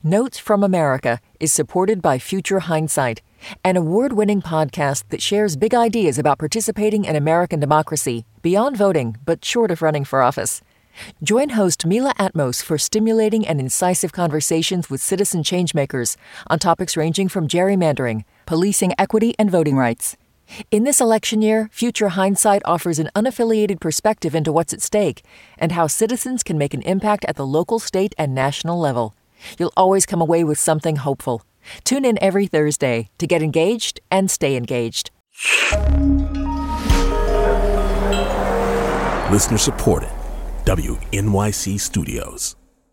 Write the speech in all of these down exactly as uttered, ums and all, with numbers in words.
Notes from America is supported by Future Hindsight, an award-winning podcast that shares big ideas about participating in American democracy beyond voting, but short of running for office. Join host Mila Atmos for stimulating and incisive conversations with citizen changemakers on topics ranging from gerrymandering, policing equity, and voting rights. In this election year, Future Hindsight offers an unaffiliated perspective into what's at stake and how citizens can make an impact at the local, state, and national level. You'll always come away with something hopeful. Tune in every Thursday to get engaged and stay engaged. Listener supported. W N Y C Studios.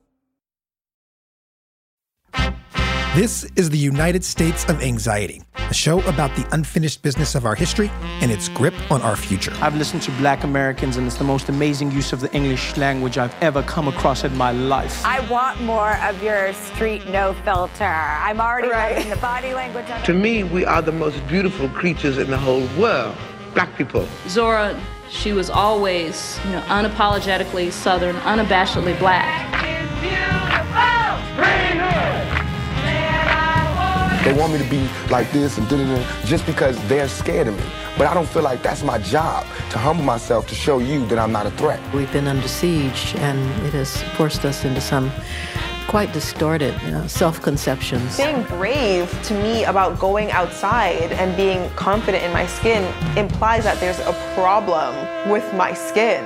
This is the United States of Anxiety, a show about the unfinished business of our history and its grip on our future. I've listened to Black Americans, and it's the most amazing use of the English language I've ever come across in my life. I want more of your street no filter. I'm already right. loving the body language. To me, we are the most beautiful creatures in the whole world, Black people. Zora, she was always, you know, unapologetically Southern, unabashedly Black. They want me to be like this and da-da-da just because they're scared of me. But I don't feel like that's my job, to humble myself, to show you that I'm not a threat. We've been under siege, and it has forced us into some quite distorted you know, self-conceptions. Being brave, to me, about going outside and being confident in my skin implies that there's a problem with my skin.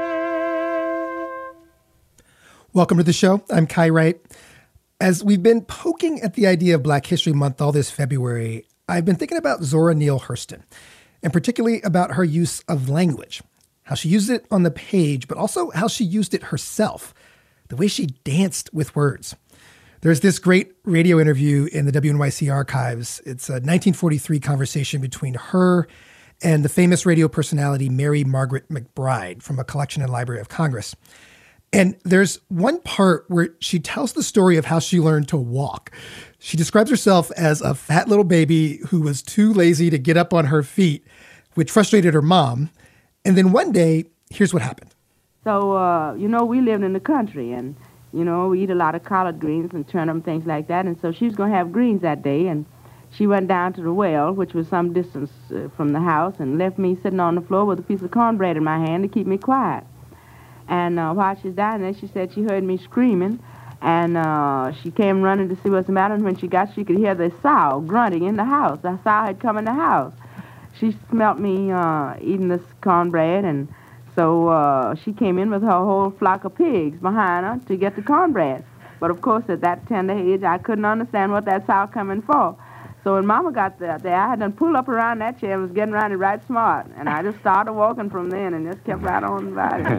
Welcome to the show. I'm Kai Wright. As we've been poking at the idea of Black History Month all this February, I've been thinking about Zora Neale Hurston, and particularly about her use of language, how she used it on the page, but also how she used it herself, the way she danced with words. There's this great radio interview in the W N Y C archives. It's a nineteen forty-three conversation between her and the famous radio personality Mary Margaret McBride from a collection in the Library of Congress. And there's one part where she tells the story of how she learned to walk. She describes herself as a fat little baby who was too lazy to get up on her feet, which frustrated her mom. And then one day, here's what happened. So, uh, you know, we lived in the country, and, you know, we eat a lot of collard greens and turnip, things like that. And so she was going to have greens that day, and she went down to the well, which was some distance uh, from the house, and left me sitting on the floor with a piece of cornbread in my hand to keep me quiet. And uh, while she's down there, she said she heard me screaming, and uh, she came running to see what's the matter. And when she got, she could hear the sow grunting in the house. The sow had come in the house. She smelt me uh, eating this cornbread, and so uh, she came in with her whole flock of pigs behind her to get the cornbread. But of course, at that tender age, I couldn't understand what that sow coming for. So when Mama got there, I had done pulled up around that chair and was getting around it right smart. And I just started walking from then and just kept right on about it.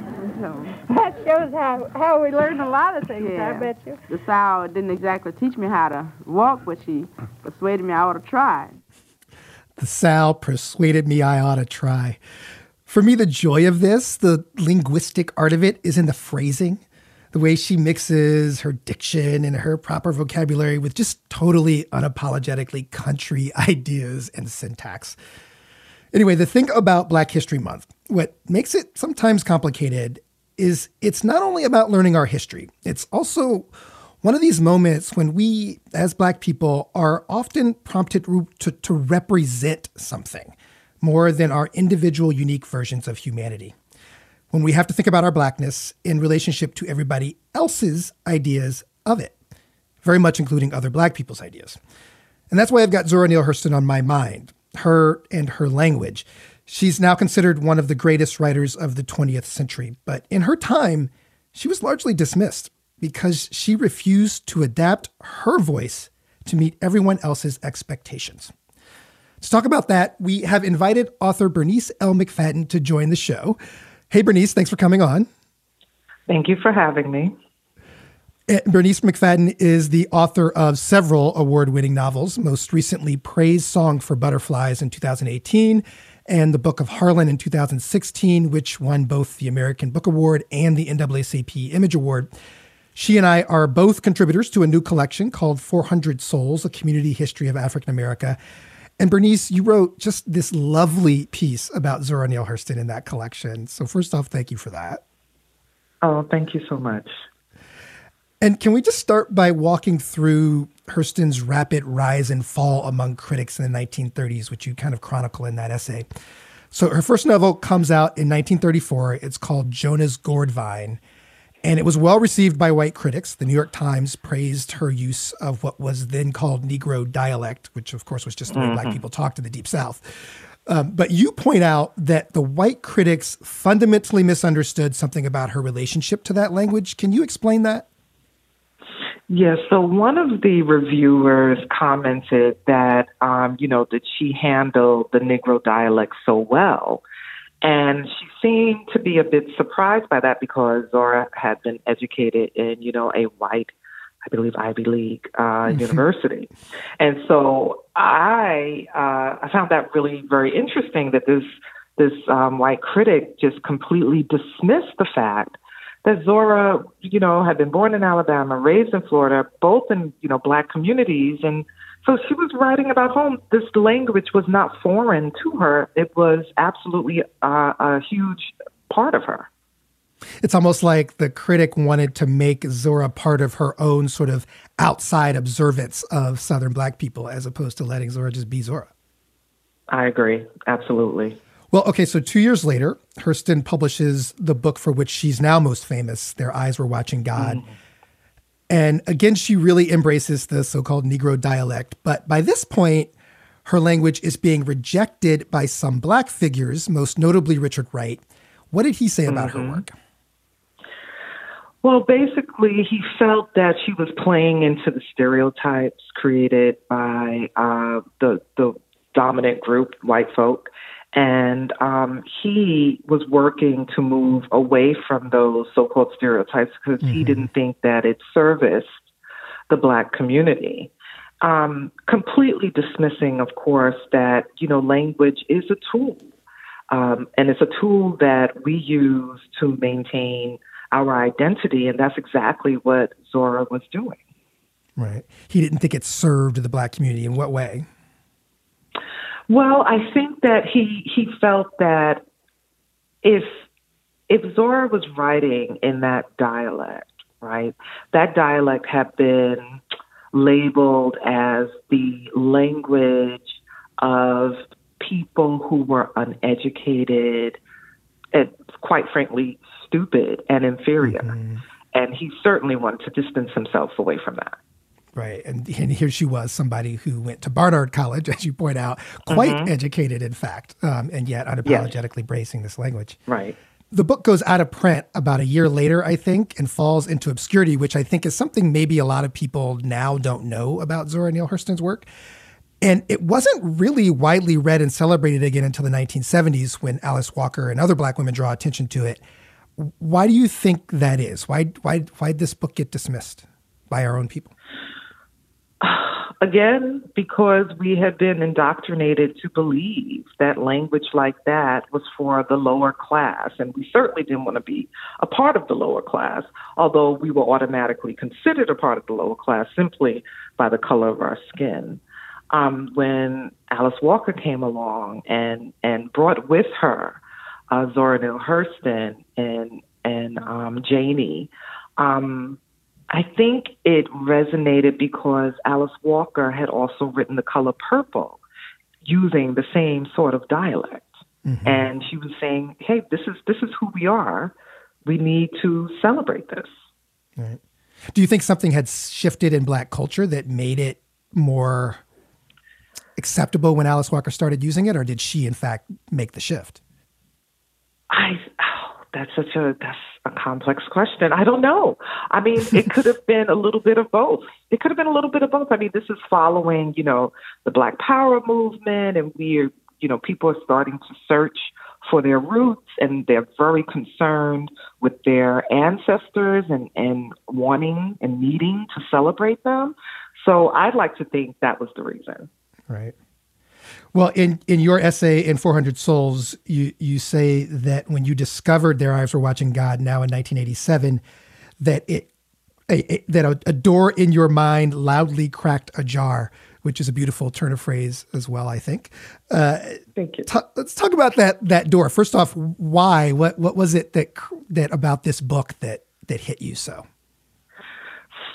So, that shows how, how we learn a lot of things, yeah. I bet you. The sow didn't exactly teach me how to walk, but she persuaded me I ought to try. The sow persuaded me I ought to try. For me, the joy of this, the linguistic art of it, is in the phrasing. The way she mixes her diction and her proper vocabulary with just totally unapologetically country ideas and syntax. Anyway, the thing about Black History Month, what makes it sometimes complicated, is it's not only about learning our history. It's also one of these moments when we, as Black people, are often prompted to, to represent something more than our individual unique versions of humanity. When we have to think about our Blackness in relationship to everybody else's ideas of it, very much including other Black people's ideas. And that's why I've got Zora Neale Hurston on my mind, her and her language. She's now considered one of the greatest writers of the twentieth century, but in her time, she was largely dismissed because she refused to adapt her voice to meet everyone else's expectations. To talk about that, we have invited author Bernice L. McFadden to join the show. Hey, Bernice, thanks for coming on. Thank you for having me. Bernice McFadden is the author of several award-winning novels, most recently Praise Song for Butterflies in two thousand eighteen and The Book of Harlan in two thousand sixteen, which won both the American Book Award and the N double A C P Image Award. She and I are both contributors to a new collection called four hundred Souls, A Community History of African America. And Bernice, you wrote just this lovely piece about Zora Neale Hurston in that collection. So first off, thank you for that. Oh, thank you so much. And can we just start by walking through Hurston's rapid rise and fall among critics in the nineteen thirties, which you kind of chronicle in that essay. So her first novel comes out in nineteen thirty-four. It's called Jonah's Gourdvine, and it was well received by white critics. The New York Times praised her use of what was then called Negro dialect, which of course was just the way mm-hmm. Black people talked in the Deep South. Um, but you point out that the white critics fundamentally misunderstood something about her relationship to that language. Can you explain that? Yes. So one of the reviewers commented that, um, you know, that she handled the Negro dialect so well. And she seemed to be a bit surprised by that because Zora had been educated in, you know, a white, I believe, Ivy League uh, university. And so I uh, I found that really very interesting that this this um, white critic just completely dismissed the fact that Zora, you know, had been born in Alabama, raised in Florida, both in, you know, Black communities. And so she was writing about home. This language was not foreign to her. It was absolutely uh, a huge part of her. It's almost like the critic wanted to make Zora part of her own sort of outside observance of Southern Black people, as opposed to letting Zora just be Zora. I agree. Absolutely. Well, okay, so two years later, Hurston publishes the book for which she's now most famous, Their Eyes Were Watching God. Mm-hmm. And again, she really embraces the so-called Negro dialect. But by this point, her language is being rejected by some Black figures, most notably Richard Wright. What did he say about mm-hmm. her work? Well, basically, he felt that she was playing into the stereotypes created by uh, the the dominant group, white folk. And um, he was working to move away from those so-called stereotypes because mm-hmm. he didn't think that it serviced the Black community. Um, completely dismissing, of course, that, you know, language is a tool. Um, and it's a tool that we use to maintain our identity. And that's exactly what Zora was doing. Right. He didn't think it served the Black community. In what way? Well, I think that he he felt that if if Zora was writing in that dialect, right, that dialect had been labeled as the language of people who were uneducated and, quite frankly, stupid and inferior. Mm-hmm. And he certainly wanted to distance himself away from that. Right. And, and here she was, somebody who went to Barnard College, as you point out, quite mm-hmm. educated, in fact, um, and yet unapologetically yes. bracing this language. Right. The book goes out of print about a year later, I think, and falls into obscurity, which I think is something maybe a lot of people now don't know about Zora Neale Hurston's work. And it wasn't really widely read and celebrated again until the nineteen seventies when Alice Walker and other Black women draw attention to it. Why do you think that is? Why why why did this book get dismissed by our own people? Again, because we had been indoctrinated to believe that language like that was for the lower class. And we certainly didn't want to be a part of the lower class, although we were automatically considered a part of the lower class simply by the color of our skin. Um, when Alice Walker came along and, and brought with her uh, Zora Neale Hurston and, and um, Janie, um, I think it resonated because Alice Walker had also written The Color Purple using the same sort of dialect. Mm-hmm. And she was saying, hey, this is this is who we are. We need to celebrate this. Right. Do you think something had shifted in Black culture that made it more acceptable when Alice Walker started using it, or did she, in fact, make the shift? I oh, that's such a that's a complex question. I don't know. I mean, it could have been a little bit of both. It could have been a little bit of both. I mean, this is following, you know, the Black Power movement, and we're, you know, people are starting to search for their roots, and they're very concerned with their ancestors and, and wanting and needing to celebrate them. So I'd like to think that was the reason. Right. Well, in, in your essay in four hundred Souls, you, you say that when you discovered Their Eyes Were Watching God now in nineteen eighty-seven, that it a, a, that a, a door in your mind loudly cracked ajar, which is a beautiful turn of phrase as well, I think. Uh, Thank you. T- let's talk about that that door. First off, why? What what was it that that about this book that that hit you so?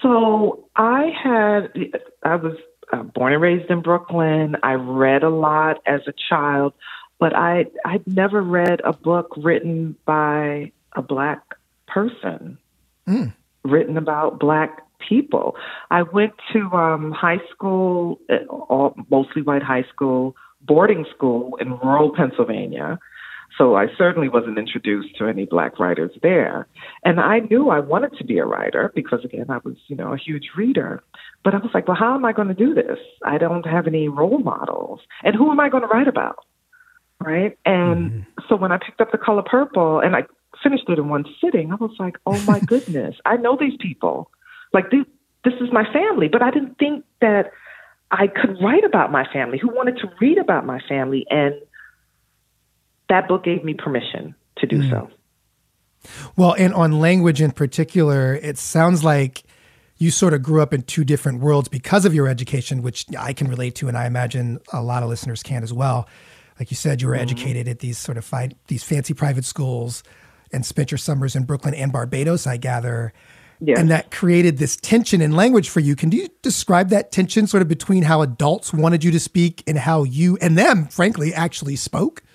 So I had, I was uh, born and raised in Brooklyn. I read a lot as a child, but I, I'd never read a book written by a Black person, mm. written about Black people. I went to um, high school, all, mostly white high school, boarding school in rural Pennsylvania. So I certainly wasn't introduced to any Black writers there. And I knew I wanted to be a writer because, again, I was, you know, a huge reader. But I was like, well, how am I going to do this? I don't have any role models. And who am I going to write about? Right? And mm-hmm. so when I picked up The Color Purple and I finished it in one sitting, I was like, oh, my goodness, I know these people. Like, this, this is my family. But I didn't think that I could write about my family. Who wanted to read about my family? And that book gave me permission to do mm. so. Well, and on language in particular, it sounds like you sort of grew up in two different worlds because of your education, which I can relate to, and I imagine a lot of listeners can as well. Like you said, you were mm-hmm. educated at these sort of fi- these fancy private schools and spent your summers in Brooklyn and Barbados, I gather. Yes. And that created this tension in language for you. Can you describe that tension sort of between how adults wanted you to speak and how you and them, frankly, actually spoke?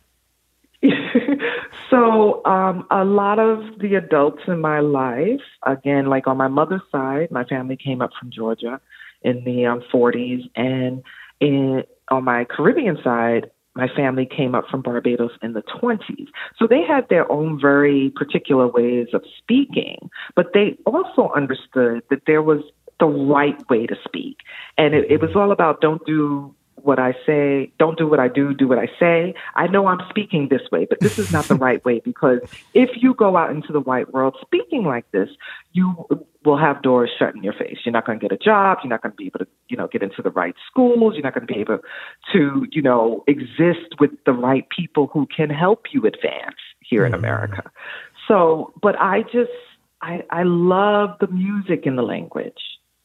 So um, a lot of the adults in my life, again, like on my mother's side, my family came up from Georgia in the um, forties. And in, on my Caribbean side, my family came up from Barbados in the twenties. So they had their own very particular ways of speaking, but they also understood that there was the right way to speak. And it, it was all about don't do what I say, don't do what I do, do what I say. I know I'm speaking this way, but this is not the right way, because if you go out into the white world speaking like this, you will have doors shut in your face. You're not going to get a job. You're not going to be able to, you know, get into the right schools. You're not going to be able to, you know, exist with the right people who can help you advance here in America. So, but I just, I, I love the music and the language,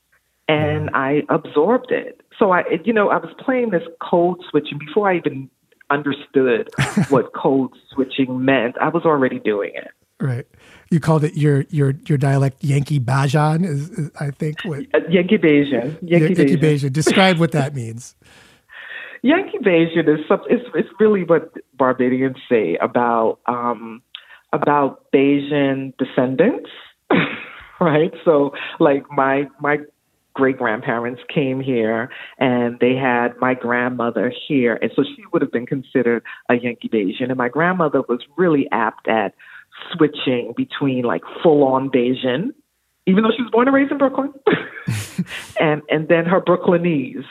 and I absorbed it. So I, you know, I was playing this code switching before I even understood what code switching meant. I was already doing it. Right. You called it your your your dialect Yankee Bajan, is, is I think what uh, Yankee Bajan. Yankee, Yankee Bajan. Describe what that means. Yankee Bajan is some, it's it's really what Barbadians say about um about Bajan descendants, right? So like my my. great-grandparents came here, and they had my grandmother here. And so she would have been considered a Yankee Bajan. And my grandmother was really apt at switching between like full-on Bajan, even though she was born and raised in Brooklyn, and, and then her Brooklynese.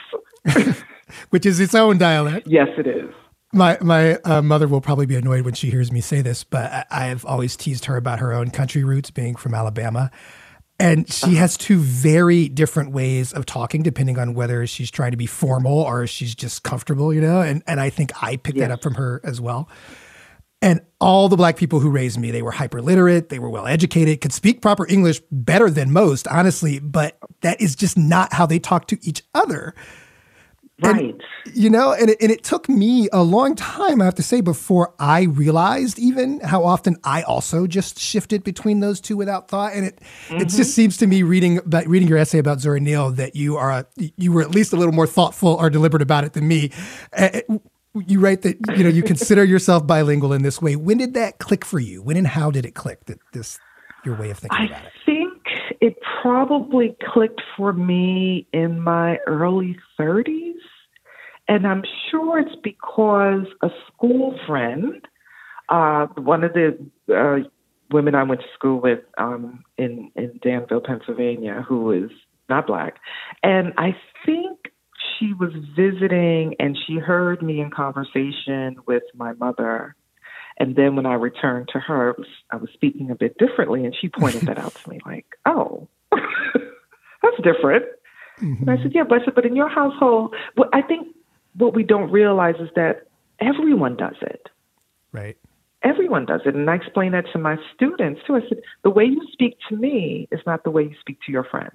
Which is its own dialect. Yes, it is. My my uh, mother will probably be annoyed when she hears me say this, but I, I've always teased her about her own country roots, being from Alabama. And she has two very different ways of talking, depending on whether she's trying to be formal or she's just comfortable, you know? And and I think I picked yes. that up from her as well. And all the Black people who raised me, they were hyper literate, they were well educated, could speak proper English better than most, honestly, but that is just not how they talk to each other. Right. And, you know, and it, and it took me a long time, I have to say, before I realized even how often I also just shifted between those two without thought. And it mm-hmm. it just seems to me reading about, reading your essay about Zora Neale that you are a, you were at least a little more thoughtful or deliberate about it than me. Uh, you write that, you know, you consider yourself bilingual in this way. When did that click for you? When and how did it click, that this your way of thinking I about it? I think it probably clicked for me in my early thirties. And I'm sure it's because a school friend, uh, one of the uh, women I went to school with um, in, in Danville, Pennsylvania, who is not Black, and I think she was visiting and she heard me in conversation with my mother. And then when I returned to her, I was, I was speaking a bit differently, and she pointed that out to me like, oh, that's different. Mm-hmm. And I said, yeah, but I said, but in your household, well, I think what we don't realize is that everyone does it. Right. Everyone does it. And I explain that to my students too. I said, the way you speak to me is not the way you speak to your friends.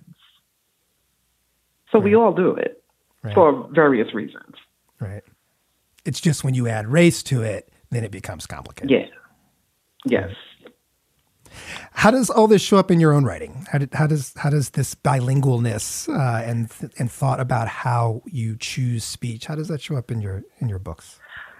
So right. we all do it right. for various reasons. Right. It's just when you add race to it, then it becomes complicated. Yeah. Yes. How does all this show up in your own writing? How, did, how does how does this bilingualness uh, and and thought about how you choose speech, how does that show up in your in your books?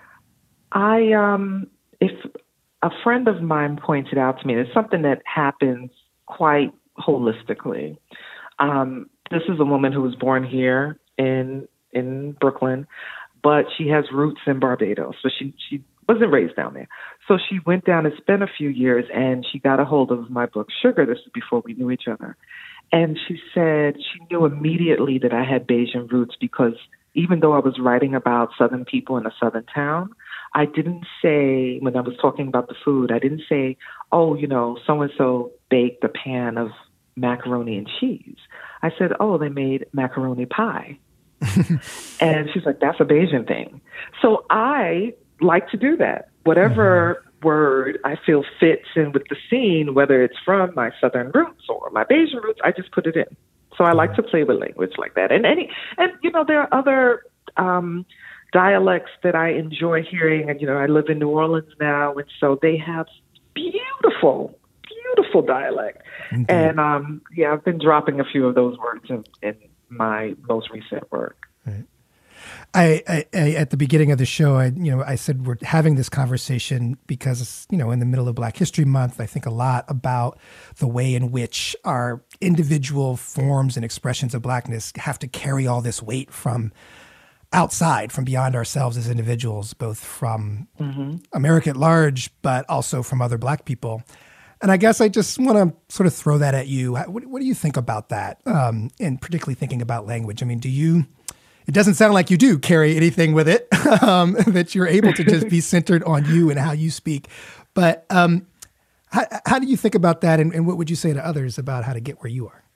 I um, if a friend of mine pointed out to me, it's something that happens quite holistically. Um, this is a woman who was born here in in Brooklyn, but she has roots in Barbados, so she she wasn't raised down there. So she went down and spent a few years, and she got a hold of my book, Sugar. This is before we knew each other. And she said she knew immediately that I had Bajan roots because even though I was writing about Southern people in a Southern town, I didn't say, when I was talking about the food, I didn't say, oh, you know, so-and-so baked a pan of macaroni and cheese. I said, oh, they made macaroni pie. And she's like, that's a Bajan thing. So I like to do that. Whatever mm-hmm. word I feel fits in with the scene, whether it's from my Southern roots or my Bajan roots, I just put it in. So I mm-hmm. like to play with language like that. And any, and you know, there are other um, dialects that I enjoy hearing. And you know, I live in New Orleans now, and so they have beautiful, beautiful dialect. Mm-hmm. And um, yeah, I've been dropping a few of those words in, in my most recent work. Right. I, I, I, at the beginning of the show, I, you know, I said we're having this conversation because, you know, in the middle of Black History Month, I think a lot about the way in which our individual forms and expressions of Blackness have to carry all this weight from outside, from beyond ourselves as individuals, both from mm-hmm. America at large, but also from other Black people. And I guess I just want to sort of throw that at you. What, what do you think about that? Um, and particularly thinking about language. I mean, do you... It doesn't sound like you do carry anything with it, um, that you're able to just be centered on you and how you speak. But um, how, how do you think about that? And, and what would you say to others about how to get where you are?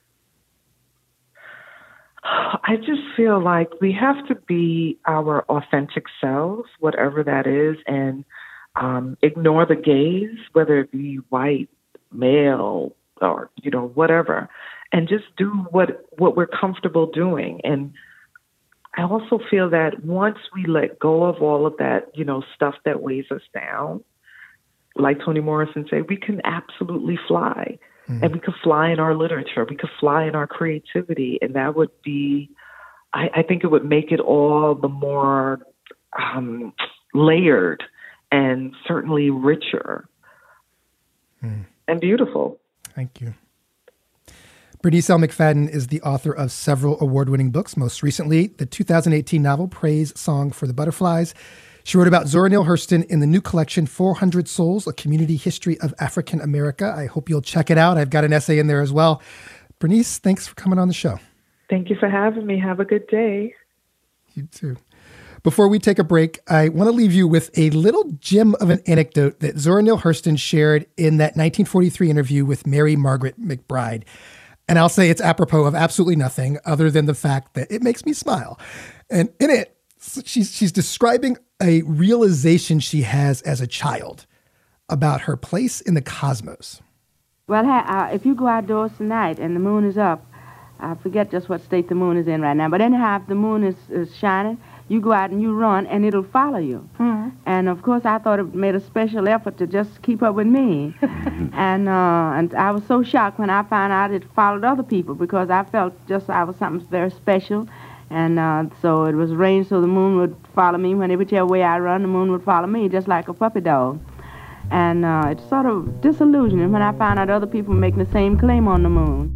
I just feel like we have to be our authentic selves, whatever that is, and um, ignore the gaze, whether it be white, male, or, you know, whatever, and just do what, what we're comfortable doing. And I also feel that once we let go of all of that, you know, stuff that weighs us down, like Toni Morrison said, we can absolutely fly. Mm. And we could fly in our literature. We could fly in our creativity. And that would be, I, I think it would make it all the more um, layered and certainly richer mm. and beautiful. Thank you. Bernice L. McFadden is the author of several award-winning books, most recently the two thousand eighteen novel Praise Song for the Butterflies. She wrote about Zora Neale Hurston in the new collection four hundred Souls, A Community History of African America. I hope you'll check it out. I've got an essay in there as well. Bernice, thanks for coming on the show. Thank you for having me. Have a good day. You too. Before we take a break, I want to leave you with a little gem of an anecdote that Zora Neale Hurston shared in that nineteen forty-three interview with Mary Margaret McBride. And I'll say it's apropos of absolutely nothing other than the fact that it makes me smile. And in it, she's she's describing a realization she has as a child about her place in the cosmos. Well, uh, if you go outdoors tonight and the moon is up, I forget just what state the moon is in right now, but anyhow, if the moon is, is shining, you go out and you run, and it'll follow you. Mm-hmm. And, of course, I thought it made a special effort to just keep up with me. and uh, and I was so shocked when I found out it followed other people because I felt just I was something very special. And uh, so it was arranged so the moon would follow me. When whichever way I run, the moon would follow me, just like a puppy dog. And uh, it's sort of disillusioning when I found out other people were making the same claim on the moon.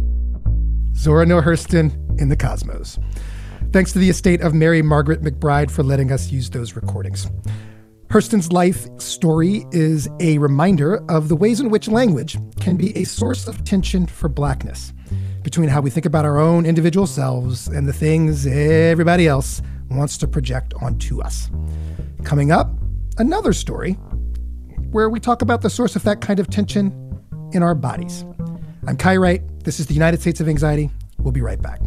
Zora Neale Hurston in the Cosmos. Thanks to the estate of Mary Margaret McBride for letting us use those recordings. Hurston's life story is a reminder of the ways in which language can be a source of tension for Blackness, between how we think about our own individual selves and the things everybody else wants to project onto us. Coming up, another story where we talk about the source of that kind of tension in our bodies. I'm Kai Wright. This is the United States of Anxiety. We'll be right back.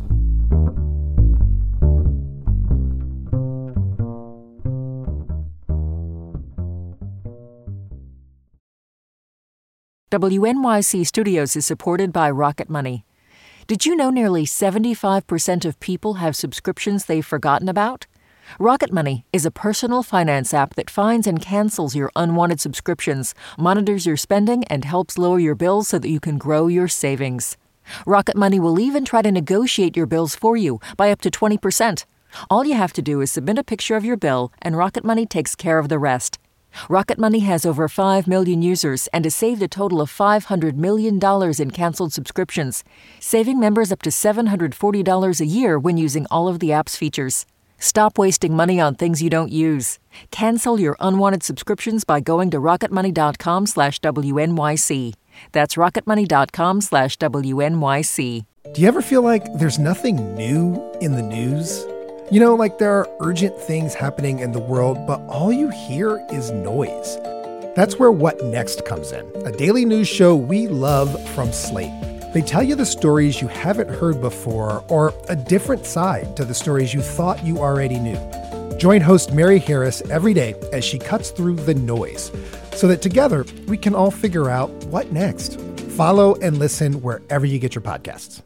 W N Y C Studios is supported by Rocket Money. Did you know nearly seventy-five percent of people have subscriptions they've forgotten about? Rocket Money is a personal finance app that finds and cancels your unwanted subscriptions, monitors your spending, and helps lower your bills so that you can grow your savings. Rocket Money will even try to negotiate your bills for you by up to twenty percent. All you have to do is submit a picture of your bill, and Rocket Money takes care of the rest. Rocket Money has over five million users and has saved a total of five hundred million dollars in canceled subscriptions, saving members up to seven hundred forty dollars a year when using all of the app's features. Stop wasting money on things you don't use. Cancel your unwanted subscriptions by going to rocketmoney.com slash WNYC. That's rocketmoney.com slash WNYC. Do you ever feel like there's nothing new in the news? You know, like there are urgent things happening in the world, but all you hear is noise. That's where What Next comes in, a daily news show we love from Slate. They tell you the stories you haven't heard before or a different side to the stories you thought you already knew. Join host Mary Harris every day as she cuts through the noise so that together we can all figure out what next. Follow and listen wherever you get your podcasts.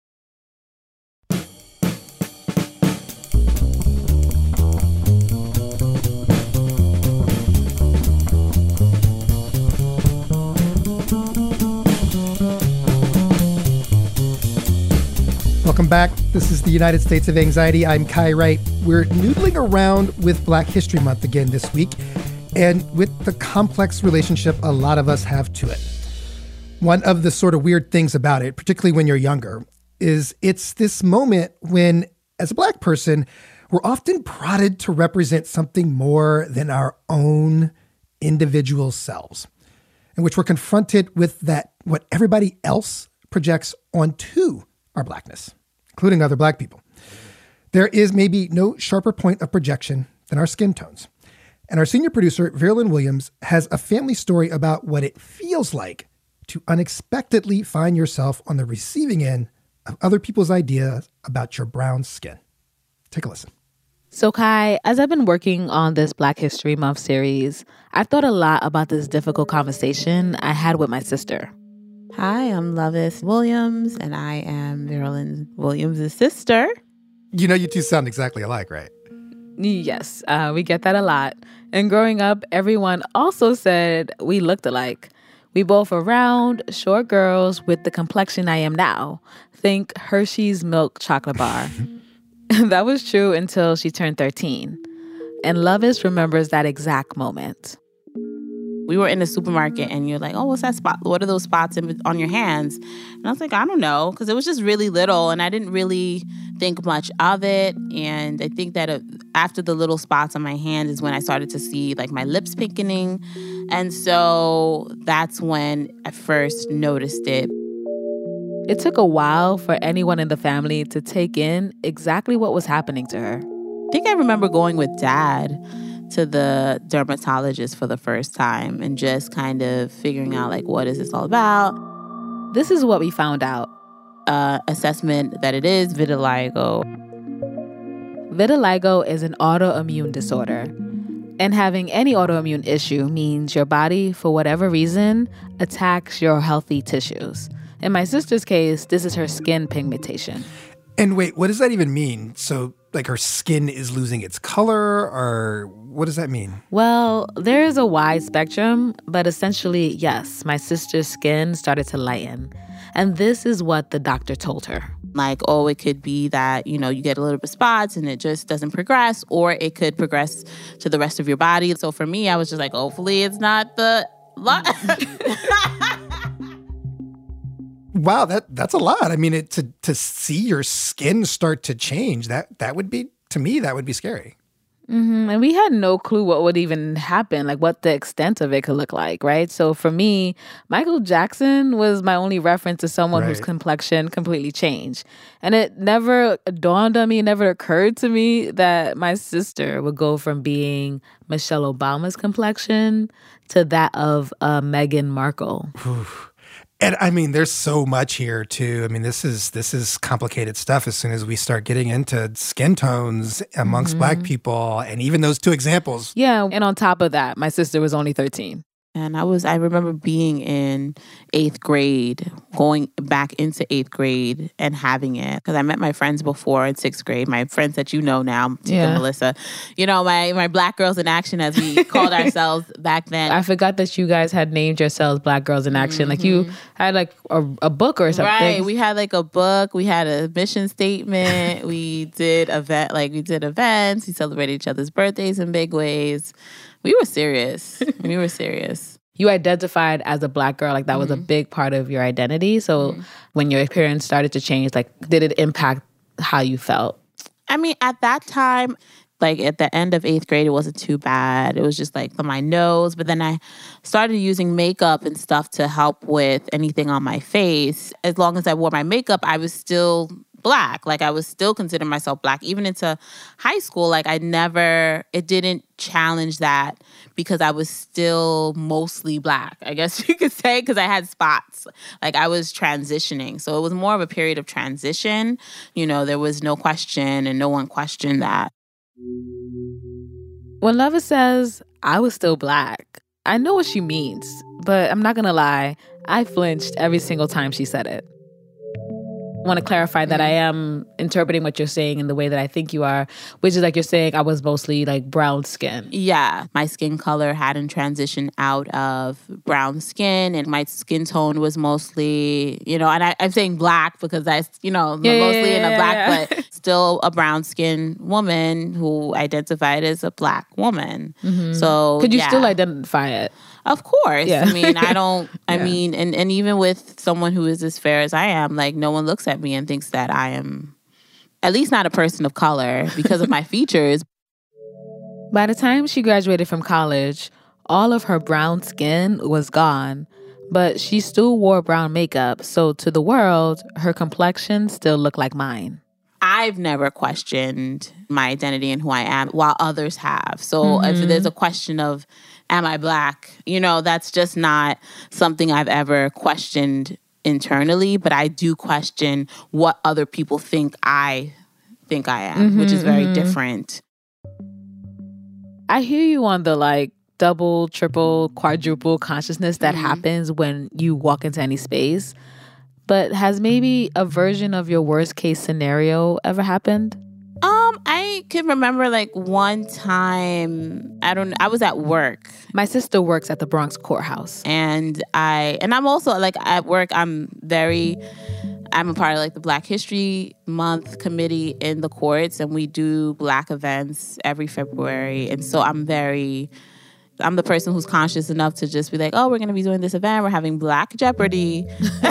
Welcome back. This is the United States of Anxiety. I'm Kai Wright. We're noodling around with Black History Month again this week, and with the complex relationship a lot of us have to it. One of the sort of weird things about it, particularly when you're younger, is it's this moment when, as a Black person, we're often prodded to represent something more than our own individual selves, in which we're confronted with that what everybody else projects onto our Blackness, including other Black people. There is maybe no sharper point of projection than our skin tones. And our senior producer, Veralyn Williams, has a family story about what it feels like to unexpectedly find yourself on the receiving end of other people's ideas about your brown skin. Take a listen. So Kai, as I've been working on this Black History Month series, I've thought a lot about this difficult conversation I had with my sister. Hi, I'm Lovis Williams, and I am Veralyn Williams' sister. You know, you two sound exactly alike, right? Yes, uh, we get that a lot. And growing up, everyone also said we looked alike. We both are round, short girls with the complexion I am now. Think Hershey's milk chocolate bar. That was true until she turned thirteen. And Lovis remembers that exact moment. We were in the supermarket and you're like, oh, what's that spot? What are those spots in, on your hands? And I was like, I don't know, because it was just really little and I didn't really think much of it. And I think that it, after the little spots on my hand is when I started to see like my lips pinkening. And so that's when I first noticed it. It took a while for anyone in the family to take in exactly what was happening to her. I think I remember going with Dad to the dermatologist for the first time and just kind of figuring out, like, what is this all about? This is what we found out. Uh, assessment that it is vitiligo. Vitiligo is an autoimmune disorder. And having any autoimmune issue means your body, for whatever reason, attacks your healthy tissues. In my sister's case, this is her skin pigmentation. And wait, what does that even mean? So, like, her skin is losing its color, or what does that mean? Well, there is a wide spectrum, but essentially, yes, my sister's skin started to lighten. And this is what the doctor told her. Like, oh, it could be that, you know, you get a little bit of spots and it just doesn't progress, or it could progress to the rest of your body. So for me, I was just like, hopefully it's not the... Wow, that that's a lot. I mean, it, to to see your skin start to change, that that would be, to me, that would be scary. Mm-hmm. And we had no clue what would even happen, like what the extent of it could look like, right? So for me, Michael Jackson was my only reference to someone right. whose complexion completely changed. And it never dawned on me, it never occurred to me that my sister would go from being Michelle Obama's complexion to that of uh, Meghan Markle. And I mean, there's so much here too. I mean, this is this is complicated stuff as soon as we start getting into skin tones amongst mm-hmm. Black people, and even those two examples. Yeah, and on top of that, my sister was only thirteen. And I was, I remember being in eighth grade, going back into eighth grade and having it. Because I met my friends before in sixth grade, my friends that you know now, Tika, Yeah. Melissa. You know, my, my Black Girls in Action, as we called ourselves back then. I forgot that you guys had named yourselves Black Girls in Action. Like you had like a, a book or something. Right. We had like a book. We had a mission statement. we did event, like we did events. We celebrated each other's birthdays in big ways. We were serious. we were serious. You identified as a Black girl, like that Mm-hmm. was a big part of your identity. So mm-hmm. when your appearance started to change, like did it impact how you felt? I mean, at that time, like at the end of eighth grade, it wasn't too bad. It was just like on my nose. But then I started using makeup and stuff to help with anything on my face. As long as I wore my makeup, I was still Black. Like I was still considering myself Black. Even into high school, like I never, it didn't challenge that because I was still mostly Black, I guess you could say, because I had spots. Like I was transitioning. So it was more of a period of transition. You know, there was no question and no one questioned that. When Luvva says, I was still Black, I know what she means, but I'm not going to lie, I flinched every single time she said it. I want to clarify that I am interpreting what you're saying in the way that I think you are, which is like you're saying I was mostly like brown skin. Yeah. My skin color hadn't transitioned out of brown skin, and my skin tone was mostly, you know, and I, I'm saying Black because I, you know, Yeah, mostly in a yeah, Black, yeah. but still a brown skin woman who identified as a Black woman. Mm-hmm. So could you yeah. still identify it? Of course. Yeah. I mean, I don't, I Yeah. mean, and, and even with someone who is as fair as I am, like no one looks at me and thinks that I am at least not a person of color because of my features. By the time she graduated from college, all of her brown skin was gone, but she still wore brown makeup. So to the world, her complexion still looked like mine. I've never questioned my identity and who I am, while others have. So Mm-hmm. if there's a question of, am I Black? You know, that's just not something I've ever questioned internally, but I do question what other people think I think I am, Mm-hmm, which is very mm-hmm. different. I hear you on the like double, triple, quadruple consciousness that Mm-hmm. happens when you walk into any space. But has maybe a version of your worst case scenario ever happened? Um, I can remember like one time, I don't know, I was at work. My sister works at the Bronx courthouse. And I, and I'm also like at work, I'm very, I'm a part of like the Black History Month committee in the courts, and we do Black events every February. And so I'm very, I'm the person who's conscious enough to just be like, oh, we're going to be doing this event. We're having Black Jeopardy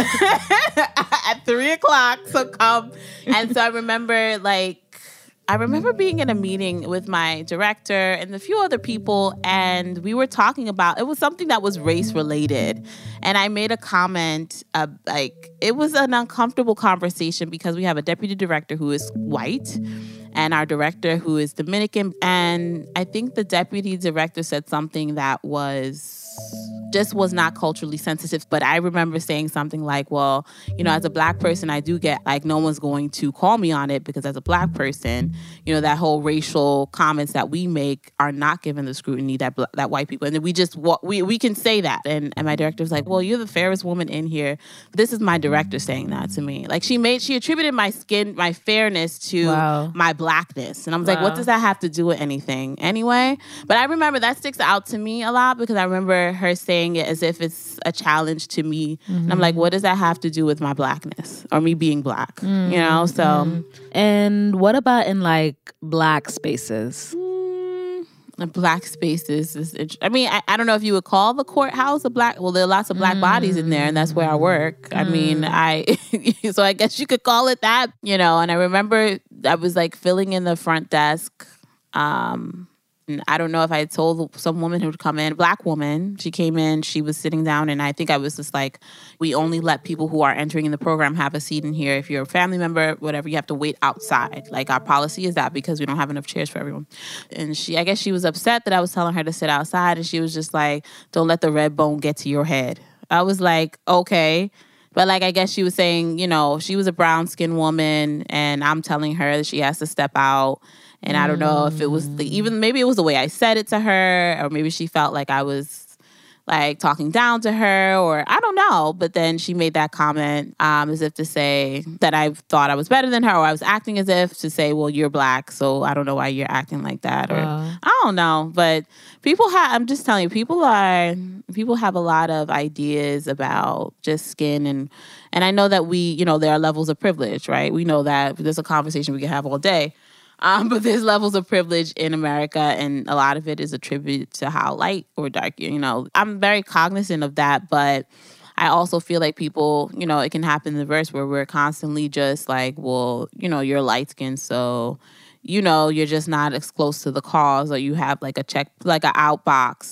at three o'clock. So come. And so I remember like, I remember being in a meeting with my director and a few other people, and we were talking about, it was something that was race related. And I made a comment, uh, like, it was an uncomfortable conversation because we have a deputy director who is white and our director who is Dominican. And I think the deputy director said something that was just was not culturally sensitive. But I remember saying something like, well, you know, as a Black person, I do get like no one's going to call me on it because as a Black person, you know, that whole racial comments that we make are not given the scrutiny that that white people, and then we just we we can say that. And and my director was like, well, you're the fairest woman in here. This is my director saying that to me. Like she made she attributed my skin, my fairness to Wow. my Blackness. And I was like, Wow. what does that have to do with anything anyway? But I remember that sticks out to me a lot because I remember her saying it as if it's a challenge to me. Mm-hmm. And I'm like, what does that have to do with my Blackness or me being Black? Mm-hmm. You know, so. Mm-hmm. And what about in like Black spaces? Mm, Black spaces is, int- I mean, I, I don't know if you would call the courthouse a Black, well, there are lots of Black mm. bodies in there and that's where I work. Mm. I mean, I, so I guess you could call it that, you know, and I remember I was like filling in the front desk, um, and I don't know if I had told some woman who'd come in, a Black woman. She came in, she was sitting down, and I think I was just like, we only let people who are entering in the program have a seat in here. If you're a family member, whatever, you have to wait outside. Like our policy is that because we don't have enough chairs for everyone. And she, I guess she was upset that I was telling her to sit outside, and she was just like, don't let the red bone get to your head. I was like, okay. But like, I guess she was saying, you know, she was a brown skinned woman, and I'm telling her that she has to step out. And I don't know if it was the, even maybe it was the way I said it to her, or maybe she felt like I was like talking down to her, or I don't know. But then she made that comment um, as if to say that I thought I was better than her, or I was acting as if to say, well, you're black, so I don't know why you're acting like that. Or uh. I don't know. But people have, I'm just telling you, people are, people have a lot of ideas about just skin. And, and I know that we, you know, there are levels of privilege, right? We know that. There's a conversation we can have all day. Um, but there's levels of privilege in America, and a lot of it is attributed to how light or dark, you know. I'm very cognizant of that, but I also feel like people, you know, it can happen in the reverse where we're constantly just like, well, you know, you're light-skinned, so, you know, you're just not as close to the cause, or you have like a check, like an outbox.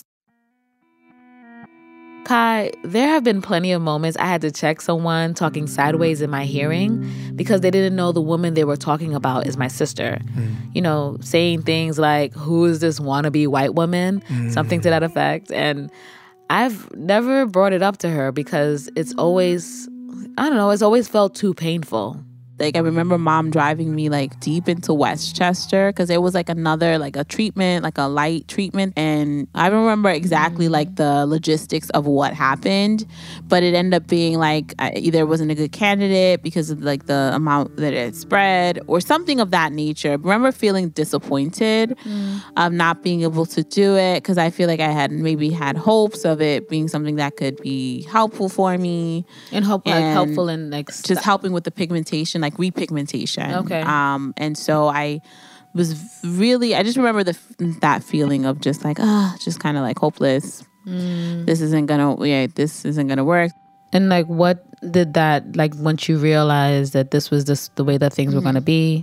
Kai, there have been plenty of moments I had to check someone talking sideways in my hearing because they didn't know the woman they were talking about is my sister. Mm. You know, saying things like, who is this wannabe white woman? Mm. Something to that effect. And I've never brought it up to her because it's always, I don't know, it's always felt too painful. Like, I remember mom driving me, like, deep into Westchester because there was, like, another, like, a treatment, like, a light treatment. And I remember exactly, like, the logistics of what happened. But it ended up being, like, either it wasn't a good candidate because of, like, the amount that it spread or something of that nature. I remember feeling disappointed mm. of not being able to do it because I feel like I had maybe had hopes of it being something that could be helpful for me. And, hope, and like, helpful in, like... Just st- helping with the pigmentation, like, like repigmentation. Okay. Um, and so I was really, I just remember the that feeling of just like, ah, oh, just kind of like hopeless. Mm. This isn't gonna, yeah, this isn't gonna work. And like, what did that, like, once you realized that this was this the way that things mm-hmm. were gonna be,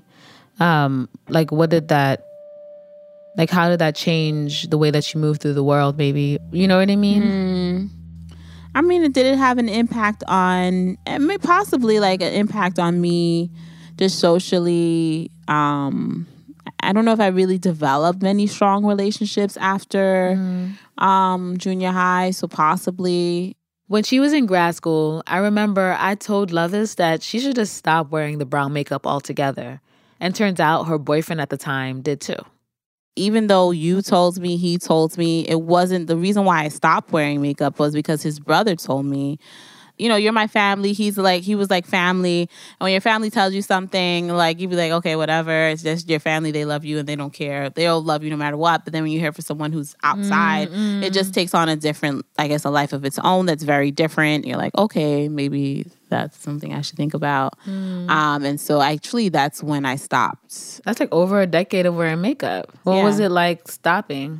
um, like, what did that, like, how did that change the way that you moved through the world? Maybe, you know what I mean? Mm. I mean, did it have an impact on, I mean, possibly like an impact on me just socially? Um, I don't know if I really developed many strong relationships after mm. um, junior high, so possibly. When she was in grad school, I remember I told Lovis that she should just stop wearing the brown makeup altogether. And turns out her boyfriend at the time did too. Even though you told me, he told me, it wasn't, the reason why I stopped wearing makeup was because his brother told me, you know, you're my family. He's like, he was like family. And when your family tells you something, like, you'd be like, okay, whatever. It's just your family. They love you and they don't care. They'll love you no matter what. But then when you hear from someone who's outside, mm-hmm. it just takes on a different, I guess, a life of its own that's very different. You're like, okay, maybe that's something I should think about. Mm. Um, and so actually that's when I stopped. That's like over a decade of wearing makeup. What yeah. was it like stopping?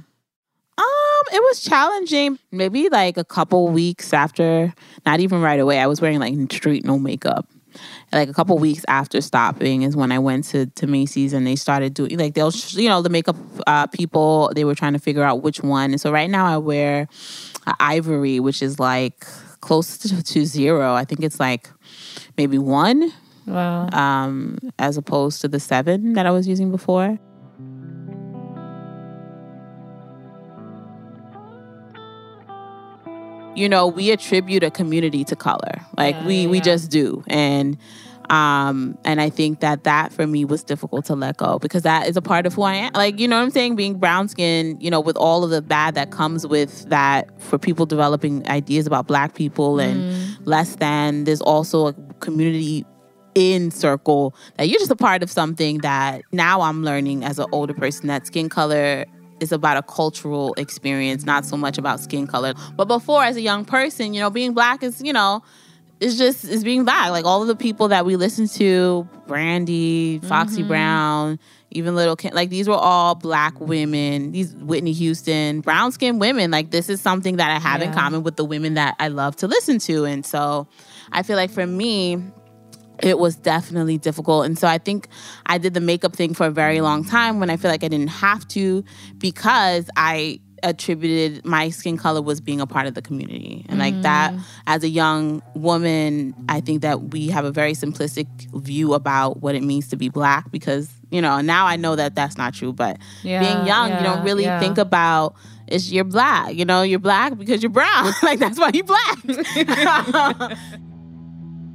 Um, it was challenging. Maybe like a couple weeks after, not even right away. I was wearing like straight no makeup. Like a couple weeks after stopping is when I went to, to Macy's and they started doing, like they'll, you know, the makeup uh, people, they were trying to figure out which one. And so right now I wear uh, Ivory, which is like close to, to zero. I think it's like maybe one. Wow. Um, as opposed to the seven that I was using before. You know, we attribute a community to color. Like, yeah, we, yeah. we just do. And um, and I think that that, for me, was difficult to let go because that is a part of who I am. Like, you know what I'm saying? Being brown skinned, you know, with all of the bad that comes with that for people developing ideas about Black people and mm. less than, there's also a community in circle that you're just a part of something that now I'm learning as an older person that skin color is about a cultural experience, not so much about skin color. But before, as a young person, you know, being Black is, you know, it's just, is being Black. Like all of the people that we listen to, Brandy, Foxy mm-hmm. Brown, even Little Kim, like these were all Black women, these Whitney Houston, brown skinned women. Like this is something that I have yeah. in common with the women that I love to listen to. And so I feel like for me, it was definitely difficult. And so I think I did the makeup thing for a very long time when I feel like I didn't have to because I attributed my skin color was being a part of the community. And like mm. that, as a young woman, I think that we have a very simplistic view about what it means to be Black because, you know, now I know that that's not true. But yeah, being young, yeah, you don't really yeah. think about it's you're Black. You know, you're Black because you're brown. Like that's why you're Black.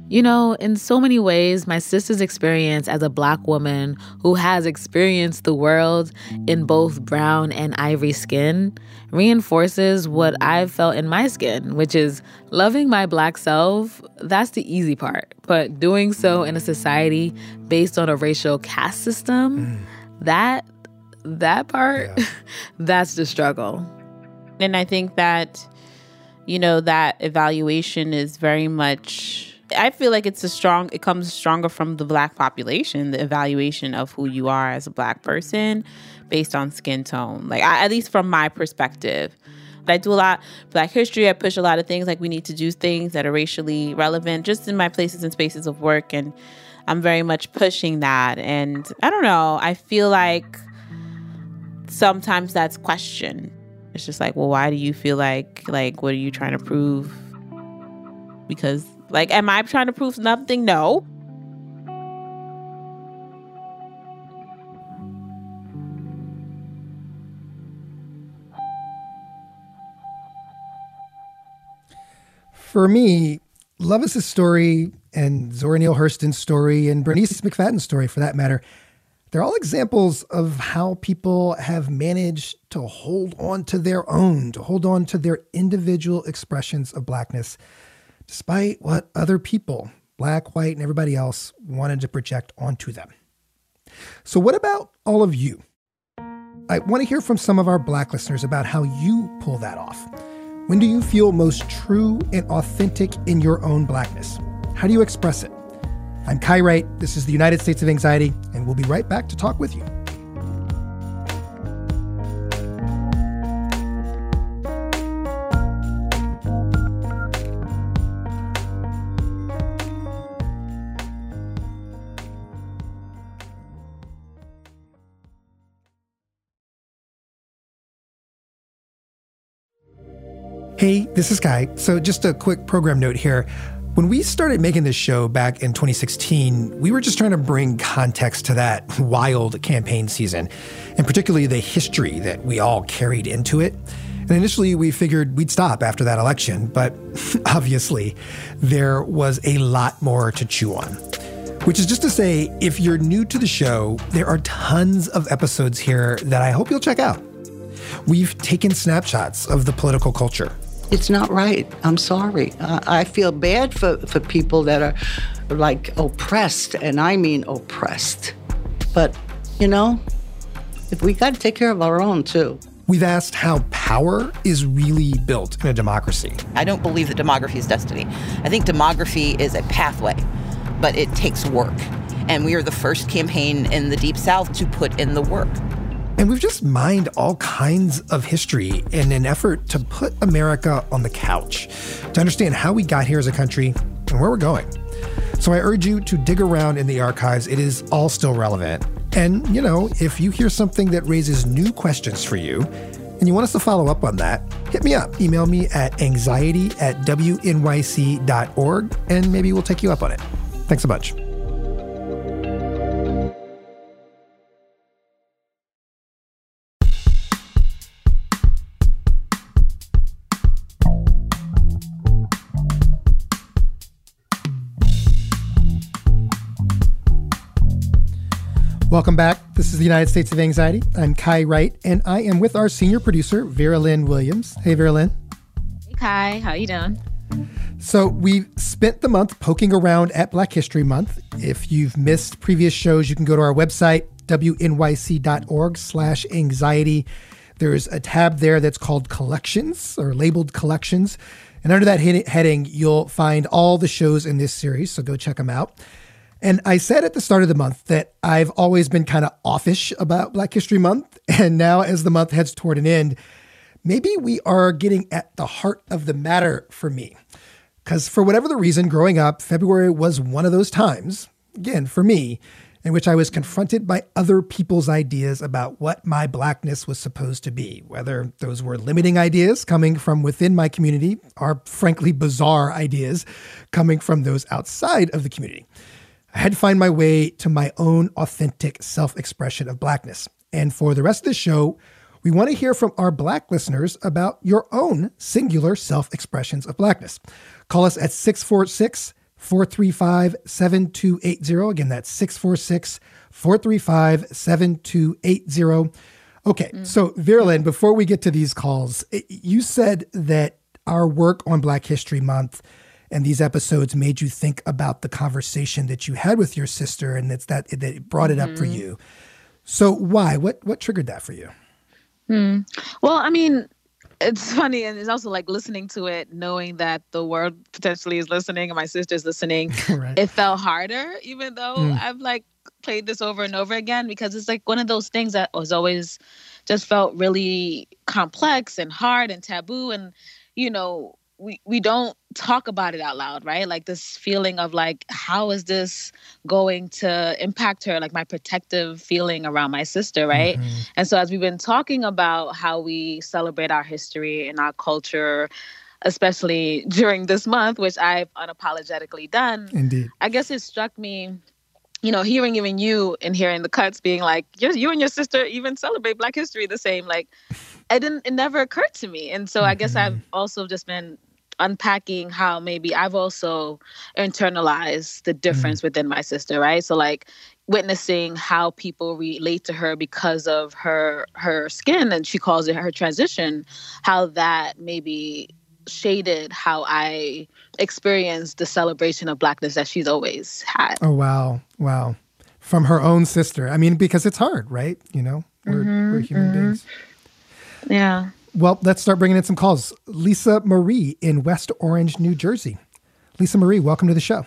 You know, in so many ways, my sister's experience as a Black woman who has experienced the world in both brown and ivory skin reinforces what I've felt in my skin, which is loving my Black self. That's the easy part. But doing so in a society based on a racial caste system, mm. that, that part, yeah. that's the struggle. And I think that, you know, that evaluation is very much... I feel like it's a strong, it comes stronger from the Black population, the evaluation of who you are as a Black person based on skin tone. Like, I, at least from my perspective. I do a lot Black history. I push a lot of things, like we need to do things that are racially relevant just in my places and spaces of work. And I'm very much pushing that. And I don't know, I feel like sometimes that's questioned. It's just like, well, why do you feel like, like, what are you trying to prove? Because... Like, am I trying to prove something? No. For me, Love Is a Story and Zora Neale Hurston's story and Bernice McFadden's story, for that matter, they're all examples of how people have managed to hold on to their own, to hold on to their individual expressions of Blackness, despite what other people, Black, white, and everybody else, wanted to project onto them. So what about all of you? I want to hear from some of our Black listeners about how you pull that off. When do you feel most true and authentic in your own Blackness? How do you express it? I'm Kai Wright. This is the United States of Anxiety, and we'll be right back to talk with you. Hey, this is Kai. So just a quick program note here. When we started making this show back in twenty sixteen, we were just trying to bring context to that wild campaign season, and particularly the history that we all carried into it. And initially, we figured we'd stop after that election, but obviously, there was a lot more to chew on. Which is just to say, if you're new to the show, there are tons of episodes here that I hope you'll check out. We've taken snapshots of the political culture. It's not right. I'm sorry. Uh, I feel bad for, for people that are like oppressed, and I mean oppressed. But, you know, if we got to take care of our own, too. We've asked how power is really built in a democracy. I don't believe that demography is destiny. I think demography is a pathway, but it takes work. And we are the first campaign in the Deep South to put in the work. And we've just mined all kinds of history in an effort to put America on the couch, to understand how we got here as a country and where we're going. So I urge you to dig around in the archives. It is all still relevant. And, you know, if you hear something that raises new questions for you and you want us to follow up on that, hit me up. Email me at anxiety at W N Y C dot org, and maybe we'll take you up on it. Thanks a bunch. Welcome back. This is the United States of Anxiety. I'm Kai Wright, and I am with our senior producer, Vera Lynn Williams. Hey, Vera Lynn. Hey, Kai. How you doing? So we've spent the month poking around at Black History Month. If you've missed previous shows, you can go to our website, W N Y C dot org slash anxiety. There's a tab there that's called Collections, or labeled Collections. And under that heading, you'll find all the shows in this series, so go check them out. And I said at the start of the month that I've always been kind of offish about Black History Month. And now as the month heads toward an end, maybe we are getting at the heart of the matter for me. Because for whatever the reason, growing up, February was one of those times, again, for me, in which I was confronted by other people's ideas about what my Blackness was supposed to be, whether those were limiting ideas coming from within my community or frankly bizarre ideas coming from those outside of the community. I had to find my way to my own authentic self-expression of Blackness. And for the rest of the show, we want to hear from our Black listeners about your own singular self-expressions of Blackness. Call us at six four six, four three five, seven two eight zero. Again, that's six four six, four three five, seven two eight zero. Okay, mm. so Vera-Lynn, before we get to these calls, you said that our work on Black History Month and these episodes made you think about the conversation that you had with your sister, and it's that that it brought it mm-hmm. up for you. So why? What what triggered that for you? Hmm. Well, I mean, it's funny, and it's also like listening to it, knowing that the world potentially is listening and my sister's listening. Right. It felt harder, even though mm. I've like played this over and over again, because it's like one of those things that was always just felt really complex and hard and taboo, and you know. We, we don't talk about it out loud, right? Like this feeling of like, how is this going to impact her? Like my protective feeling around my sister, right? Mm-hmm. And so as we've been talking about how we celebrate our history and our culture, especially during this month, which I've unapologetically done. Indeed. I guess it struck me, you know, hearing even you and hearing the cuts being like, you you and your sister even celebrate Black history the same. Like, it didn't, it never occurred to me. And so mm-hmm. I guess I've also just been unpacking how maybe I've also internalized the difference mm. within my sister, right? So like witnessing how people relate to her because of her her skin, and she calls it her transition, how that maybe shaded how I experienced the celebration of Blackness that she's always had. Oh, wow. Wow. From her own sister. I mean, because it's hard, right? You know, we're, mm-hmm, we're human mm-hmm. beings. Yeah. Well, let's start bringing in some calls. Lisa Marie in West Orange, New Jersey. Lisa Marie, welcome to the show.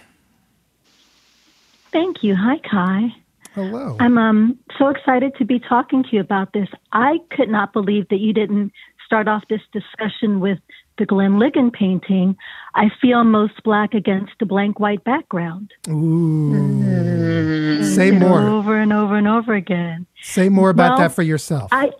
Thank you. Hi, Kai. Hello. I'm um, so excited to be talking to you about this. I could not believe that you didn't start off this discussion with the Glenn Ligon painting, I Feel Most Black Against a Blank White Background. Ooh. Mm-hmm. Say more. Over and over and over again. Say more about well, that for yourself. I.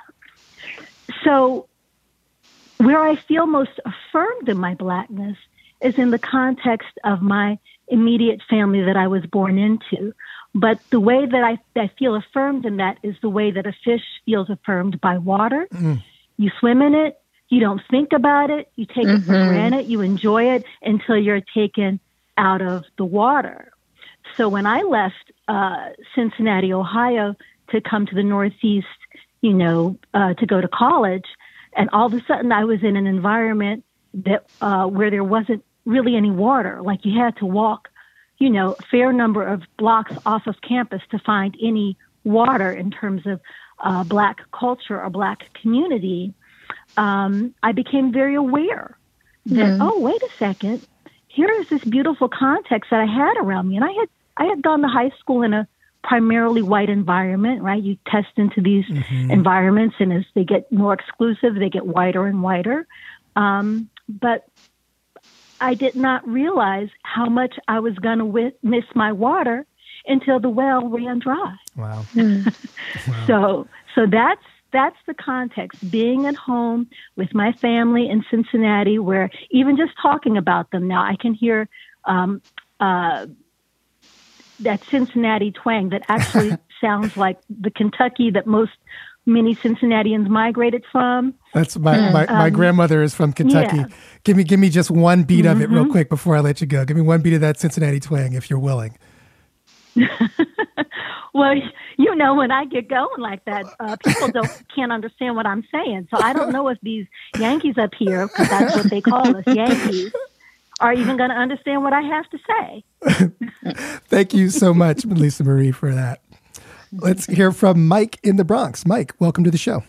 So where I feel most affirmed in my Blackness is in the context of my immediate family that I was born into. But the way that I, I feel affirmed in that is the way that a fish feels affirmed by water. Mm. You swim in it. You don't think about it. You take mm-hmm. it for granted. You enjoy it until you're taken out of the water. So when I left uh, Cincinnati, Ohio, to come to the Northeast, you know, uh, to go to college. And all of a sudden I was in an environment that uh, where there wasn't really any water. Like you had to walk, you know, a fair number of blocks off of campus to find any water in terms of uh, Black culture or Black community. Um, I became very aware that, mm-hmm. oh, wait a second, here is this beautiful context that I had around me. And I had, I had gone to high school in a primarily white environment, right? You test into these mm-hmm. environments, and as they get more exclusive, they get whiter and whiter. Um, but I did not realize how much I was going to wi- miss my water until the well ran dry. Wow. wow. So, so that's that's the context. Being at home with my family in Cincinnati, where even just talking about them now, I can hear. Um, uh, that Cincinnati twang that actually sounds like the Kentucky that most many Cincinnatians migrated from. That's my, my, my um, grandmother is from Kentucky. Yeah. Give me give me just one beat mm-hmm. of it real quick before I let you go. Give me one beat of that Cincinnati twang if you're willing. Well, you know, when I get going like that, uh, people don't can't understand what I'm saying. So I don't know if these Yankees up here, because that's what they call us, Yankees, are even going to understand what I have to say. Thank you so much, Lisa Marie, for that. Let's hear from Mike in the Bronx. Mike, welcome to the show.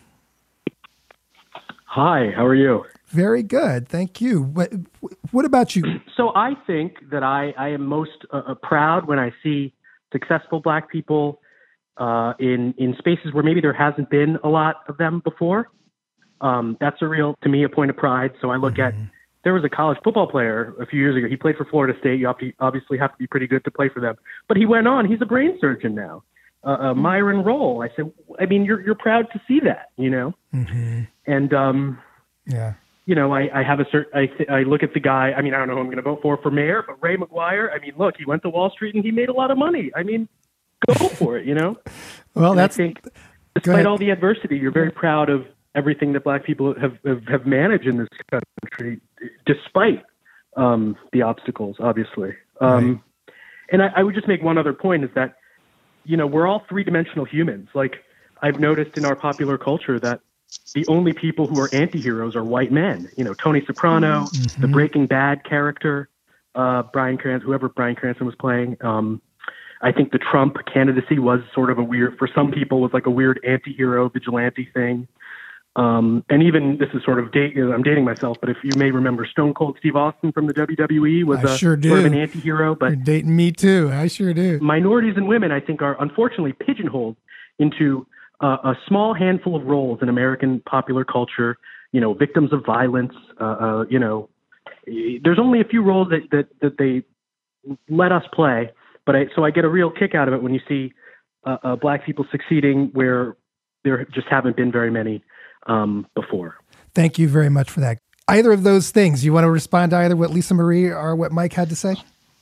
Hi, how are you? Very good, thank you. What, what about you? So I think that I, I am most uh, proud when I see successful Black people uh, in, in spaces where maybe there hasn't been a lot of them before. Um, that's a real, to me, a point of pride. So I look mm-hmm. at there was a college football player a few years ago. He played for Florida State. You obviously have to be pretty good to play for them. But he went on. He's a brain surgeon now. Uh, uh, Myron Rolle. I said, I mean, you're you're proud to see that, you know? Mm-hmm. And, um, yeah, you know, I, I have a certain, I, th- I look at the guy. I mean, I don't know who I'm going to vote for for mayor, but Ray McGuire, I mean, look, he went to Wall Street and he made a lot of money. I mean, go for it, you know? Well, and that's... I think despite all the adversity, you're very proud of everything that Black people have, have, have managed in this country, despite um, the obstacles, obviously. Um, Right. And I, I would just make one other point is that, you know, we're all three-dimensional humans. Like, I've noticed in our popular culture that the only people who are anti-heroes are white men. You know, Tony Soprano, Mm-hmm. the Breaking Bad character, uh, Bryan Cranston, whoever Bryan Cranston was playing. Um, I think the Trump candidacy was sort of a weird, for some people, was like a weird anti-hero vigilante thing. Um, and even, this is sort of, date, I'm dating myself, but if you may remember, Stone Cold Steve Austin from the W W E was I a, sure do. sort of an anti-hero. But You're dating me too. I sure do. minorities and women, I think, are unfortunately pigeonholed into uh, a small handful of roles in American popular culture. You know, victims of violence. Uh, uh, you know, there's only a few roles that, that, that they let us play. But I, so I get a real kick out of it when you see uh, uh, black people succeeding where there just haven't been very many um, before. Thank you very much for that. Either of those things, you want to respond to either what Lisa Marie or what Mike had to say?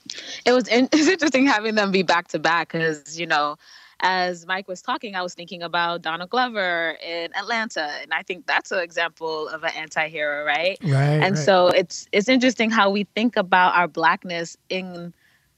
It was in- it's interesting having them be back to back because, you know, as Mike was talking, I was thinking about Donald Glover in Atlanta. And I think that's an example of an anti-hero, right? Right. And right. so it's it's interesting how we think about our blackness in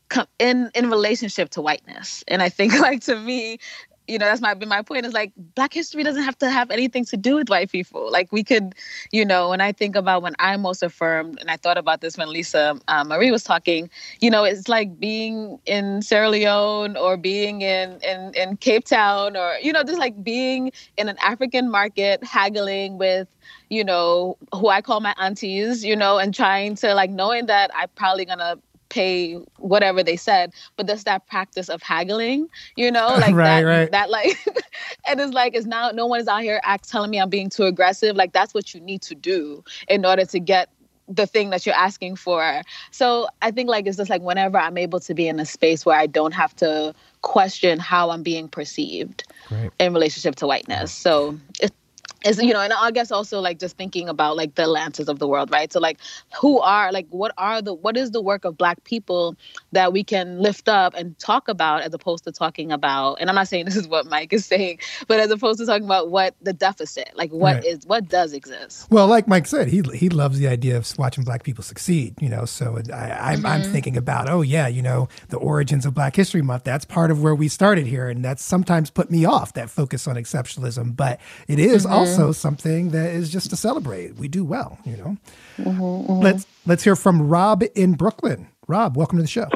in in relationship to whiteness. And I think, like, to me, you know, that's my been my point is like Black history doesn't have to have anything to do with white people. Like we could, you know, when I think about when I'm most affirmed, and I thought about this when Lisa uh, Marie was talking, you know, it's like being in Sierra Leone or being in, in, in Cape Town or, you know, just like being in an African market, haggling with, you know, who I call my aunties, you know, and trying to like knowing that I'm probably going to pay whatever they said, but there's that practice of haggling, you know, like right, that, right. that like, and it's like, it's now, no one is out here act, telling me I'm being too aggressive. Like that's what you need to do in order to get the thing that you're asking for. So I think like, it's just like whenever I'm able to be in a space where I don't have to question how I'm being perceived right. in relationship to whiteness. So it's, Is, you know, and I guess also like just thinking about like the Atlantas of the world, right? So like who are like what are the what is the work of Black people that we can lift up and talk about as opposed to talking about, and I'm not saying this is what Mike is saying, but as opposed to talking about what the deficit, like what right. is what does exist. Well, like Mike said, he he loves the idea of watching Black people succeed, you know. So I, I'm, mm-hmm. I'm thinking about, oh yeah, you know, the origins of Black History Month. That's part of where we started here, and that's sometimes put me off, that focus on exceptionalism, but it is mm-hmm. also something that is just to celebrate. We do well, you know. Mm-hmm, mm-hmm. Let's let's hear from Rob in Brooklyn. Rob, welcome to the show.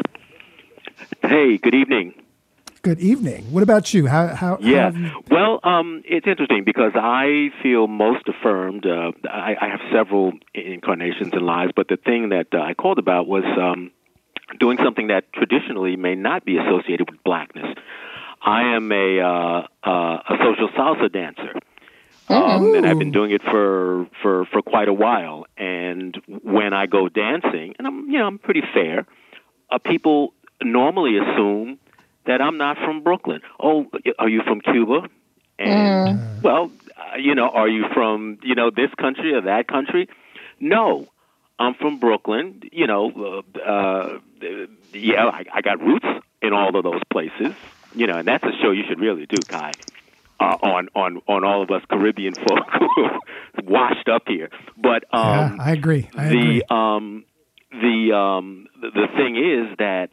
Hey, good evening. Good evening. What about you? How how? Yeah. how you... Well, um, it's interesting because I feel most affirmed. Uh, I, I have several incarnations in lives, but the thing that uh, I called about was um, doing something that traditionally may not be associated with Blackness. I am a uh, uh, a social salsa dancer. Um, and I've been doing it for, for, for quite a while. And when I go dancing, and I'm you know I'm pretty fair, uh, people normally assume that I'm not from Brooklyn. Oh, are you from Cuba? And mm. well, uh, you know, are you from you know this country or that country? No, I'm from Brooklyn. You know, uh, uh, yeah, I, I got roots in all of those places. You know, and that's a show you should really do, Kai. Uh, on, on, on all of us Caribbean folk who are washed up here. But um, yeah, I agree. I the, agree. Um, the, um, the the thing is that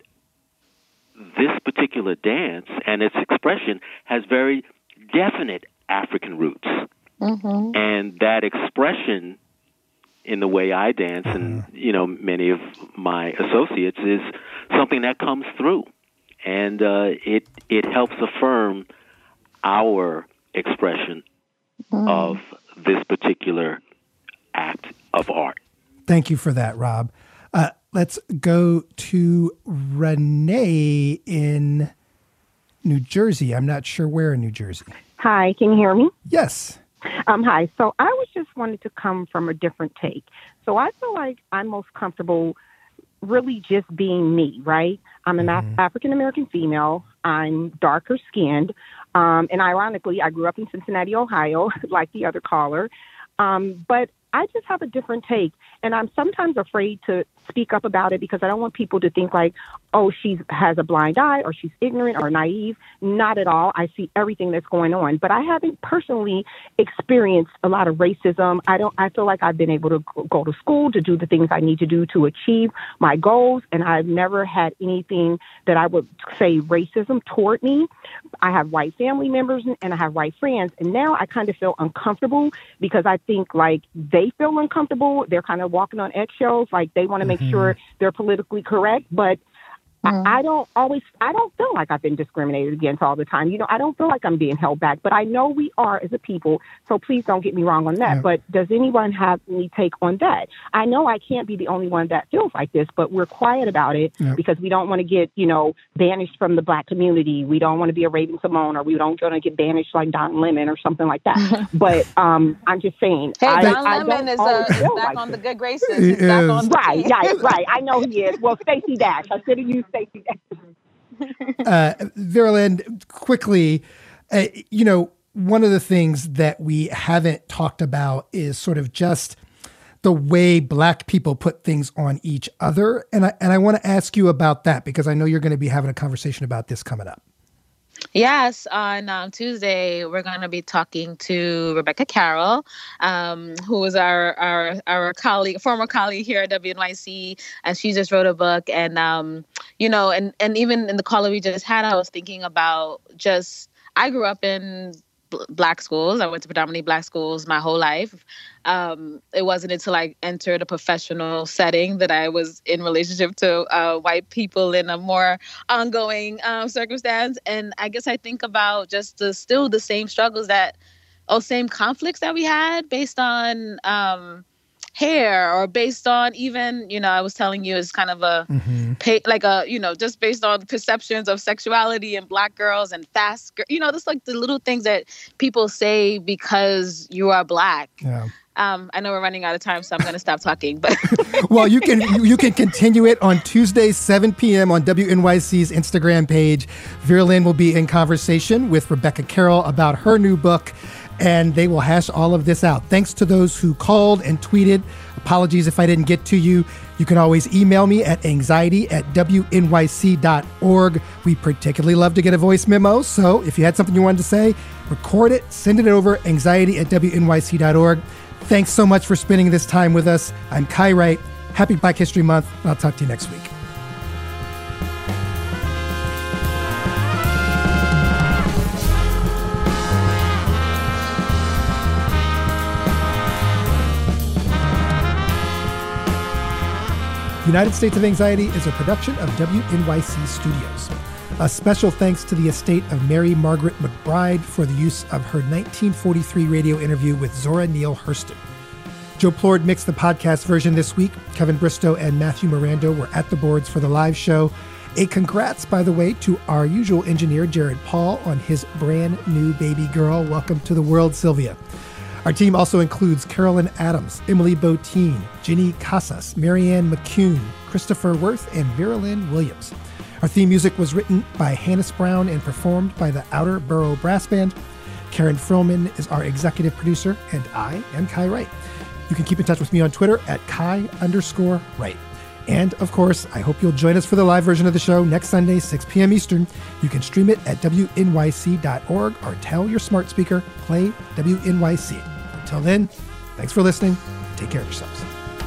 this particular dance and its expression has very definite African roots. Mm-hmm. And that expression in the way I dance mm-hmm. and, you know, many of my associates is something that comes through. And uh, it it helps affirm our expression mm. of this particular act of art. Thank you for that, Rob. Uh, let's go to Renee in New Jersey. I'm not sure where in New Jersey. Hi, can you hear me? Yes. Um, hi. So I was just wanted to come from a different take. So I feel like I'm most comfortable really just being me, right? I'm an mm-hmm. African-American female. I'm darker skinned. Um, and ironically, I grew up in Cincinnati, Ohio, like the other caller. Um, but I just have a different take. And I'm sometimes afraid to speak up about it because I don't want people to think like, oh, she has a blind eye or she's ignorant or naive. Not at all. I see everything that's going on. But I haven't personally experienced a lot of racism. I don't. I feel like I've been able to go to school to do the things I need to do to achieve my goals. And I've never had anything that I would say racism toward me. I have white family members and I have white friends. And now I kind of feel uncomfortable because I think like they feel uncomfortable. They're kind of walking on eggshells. Like they want to make mm-hmm. sure they're politically correct. But Mm-hmm. I, I don't always, I don't feel like I've been discriminated against all the time. You know, I don't feel like I'm being held back, but I know we are as a people. So please don't get me wrong on that. Yeah. But does anyone have any take on that? I know I can't be the only one that feels like this, but we're quiet about it yeah. because we don't want to get, you know, banished from the Black community. We don't want to be a Raven Simone, or we don't want to get banished like Don Lemon or something like that. But um, I'm just saying. Hey, I, Don I Lemon is, uh, is back like on this. The good graces. He's he back on the right, right, right. I know he is. Well, Stacey Dash. I should have used Stacey Dash. uh, Vera Lynn, quickly, uh, you know, one of the things that we haven't talked about is sort of just the way Black people put things on each other. And I, and I want to ask you about that because I know you're going to be having a conversation about this coming up. Yes, on um, Tuesday, we're going to be talking to Rebecca Carroll, um, who is our, our our colleague, former colleague here at W N Y C, and she just wrote a book. And, um, you know, and, and even in the call that we just had, I was thinking about just, I grew up in Black schools. I went to predominantly Black schools my whole life. Um, it wasn't until I entered a professional setting that I was in relationship to uh, white people in a more ongoing um, circumstance. And I guess I think about just the still the same struggles that, or same conflicts that we had based on um, hair, or based on even, you know, I was telling you, it's kind of a, mm-hmm. pay, like a, you know, just based on perceptions of sexuality and Black girls and fast, you know, just like the little things that people say because you are Black. Yeah. Um, I know we're running out of time, so I'm going to stop talking. But well, you can you can continue it on Tuesday, seven p.m. on W N Y C's Instagram page. Vera Lynn will be in conversation with Rebecca Carroll about her new book, and they will hash all of this out. Thanks to those who called and tweeted. Apologies if I didn't get to you. You can always email me at anxiety at W N Y C dot org. We particularly love to get a voice memo, so if you had something you wanted to say, record it, send it over, anxiety at W N Y C dot org. Thanks so much for spending this time with us. I'm Kai Wright. Happy Black History Month. I'll talk to you next week. United States of Anxiety is a production of W N Y C Studios. A special thanks to the estate of Mary Margaret McBride for the use of her nineteen forty-three radio interview with Zora Neale Hurston. Joe Plord mixed the podcast version this week. Kevin Bristow and Matthew Miranda were at the boards for the live show. A congrats, by the way, to our usual engineer, Jared Paul, on his brand new baby girl. Welcome to the world, Sylvia. Our team also includes Carolyn Adams, Emily Botine, Ginny Casas, Marianne McCune, Christopher Worth, and Vera Lynn Williams. Our theme music was written by Hannes Brown and performed by the Outer Borough Brass Band. Karen Frillman is our executive producer, and I am Kai Wright. You can keep in touch with me on Twitter at Kai underscore Wright. And, of course, I hope you'll join us for the live version of the show next Sunday, six p.m. Eastern. You can stream it at W N Y C dot org or tell your smart speaker, play W N Y C. Until then, thanks for listening. Take care of yourselves.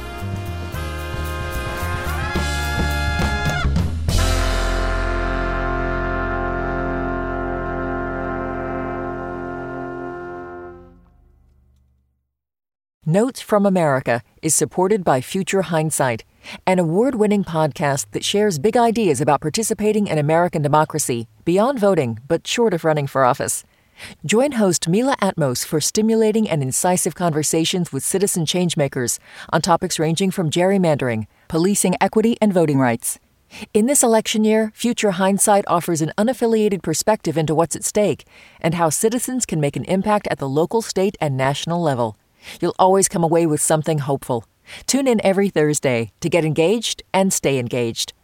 Notes from America is supported by Future Hindsight, an award-winning podcast that shares big ideas about participating in American democracy beyond voting, but short of running for office. Join host Mila Atmos for stimulating and incisive conversations with citizen changemakers on topics ranging from gerrymandering, policing equity, and voting rights. In this election year, Future Hindsight offers an unaffiliated perspective into what's at stake and how citizens can make an impact at the local, state, and national level. You'll always come away with something hopeful. Tune in every Thursday to get engaged and stay engaged.